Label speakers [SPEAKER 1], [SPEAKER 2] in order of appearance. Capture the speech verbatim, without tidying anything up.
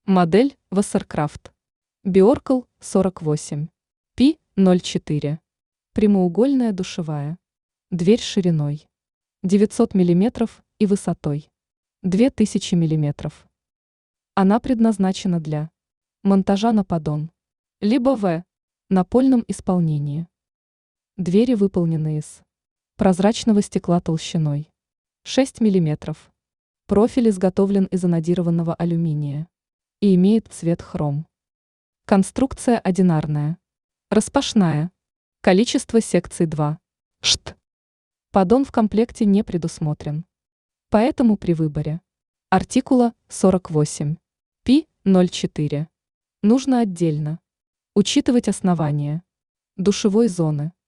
[SPEAKER 1] Модель Wasserkraft. Биоркл сорок восемь. пи ноль четыре. Прямоугольная душевая. Дверь шириной девятьсот миллиметров и высотой две тысячи миллиметров. Она предназначена для монтажа на поддон, либо в напольном исполнении. Двери выполнены из прозрачного стекла толщиной шесть миллиметров. Профиль изготовлен из анодированного алюминия и имеет цвет хром. Конструкция одинарная, распашная. Количество секций два. Шт. Поддон в комплекте не предусмотрен. Поэтому при выборе артикула сорок восемь пи ноль четыре нужно отдельно учитывать основание душевой зоны,